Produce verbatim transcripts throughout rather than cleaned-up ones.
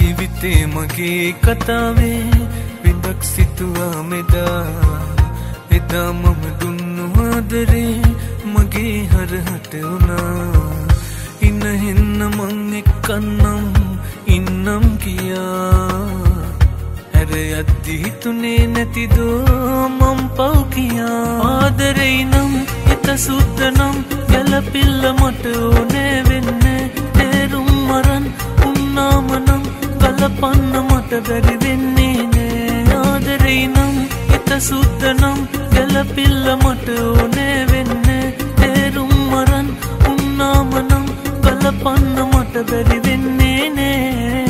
ජීවිතේ මගේ කතාවේ විඳක් සිතුවා මෙදා එදා මම දුන්නු ආදරේ මගේ හරහට වුණා ඉන්න හෙන්න මං එක්කන්නම් ඉන්නම් කියා හැර යද්දි හිතුනේ නැතිදෝ මම් පව් කියා ආදරේ නම් හිත සුද්ධ නම් ගැලපිල්ල මට ඕනේ වෙන්නේ තේරුම් මරන් උන්නාම නම් ගලපන්න මට බැරි වෙන්නේ නෑ ආදරේ නම් හිත සුද්ධ නම් ගැලපිල්ල මට ඕනේ වෙන්නේ තේරුම් මරන් උන්නාම නම් ගලපන්න මට බැරි වෙන්නේ නෑ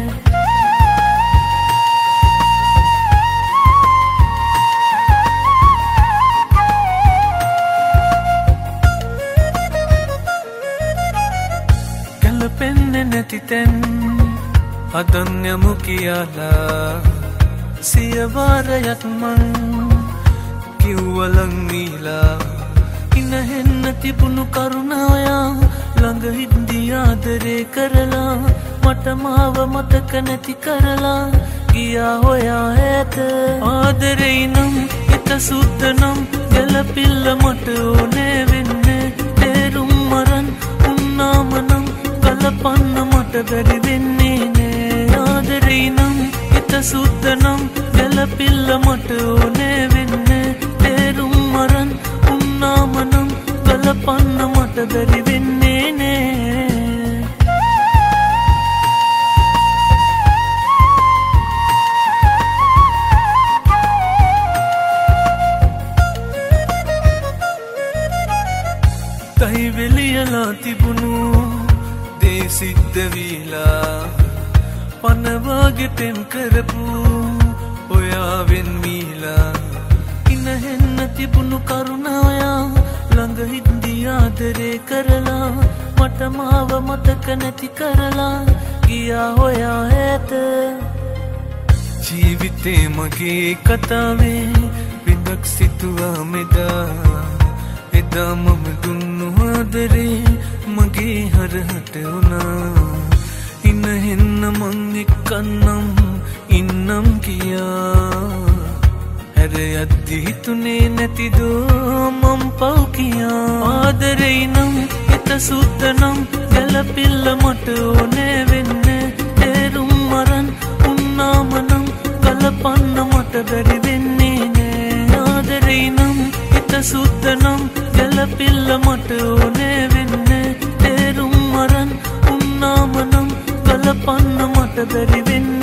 ගැලපෙන්නේ නැති තැන් අදන් යමු කියලා සියවාරයක් මං කිව්වලන් නීලා ඉන්න හෙන්න තිබුණු කරුණායා ළඟ හින්දි ආදරේ කරලා මට මාව මතක නැති කරලා ගියා හොයා ඈත ආදරේ නම් හිත සුද්ධ නම් ගැලපිල්ල මට ඕනේ වෙන්නේ තේරුම් මරන් උන්නාම නම් ගලපන්න මට බැරි වෙන්නේ නෑ ආදරේ නම් හිත සුද්ධ නම් ගැලපිල්ල මට ඕනේ වෙන්නේ තේරුම් මරන් උන්නාම නම් ගලපන්න මට බැරි වෙන්නේ නෑ තයි වෙලියලා තිබුණු දේ සිද්ධ වීලා පනවාගේ පෙම් කරපු ඔයාවෙන් මීලා ඉන්න හෙන්න තිබුණු කරුණායා ළඟ හින්දි ආදරේ කරලා මට මාව මතක නැති කරලා ගියා හොයා ඈත ජීවිතේ මගේ කතාවේ විඳක් සිතුවා මෙදා එදා මම දුන්නු ආදරේ මගේ හරහට වුණා ඉන්න හෙන්න මං එක්කන්නම් ඉන්නම් කියා හැර යද්දි හිතුනේ නැතිදෝ මම් පව් කියා ආදරේ නම් හිත සුද්ධ නම් ගැලපිල්ල මට ඕනේ වෙන්නේ තේරුම් මරන් උන්නාම නම් ගලපන්න මට බැරි වෙන්නේ නෑ ආදරේ නම් හිත සුද්ධ නම් ගැලපිල්ල මට ඕනේ වෙන්නේ තේරුම් මරන් උන්නාම නම් ගලපන්න මට බැරි වෙන්නේ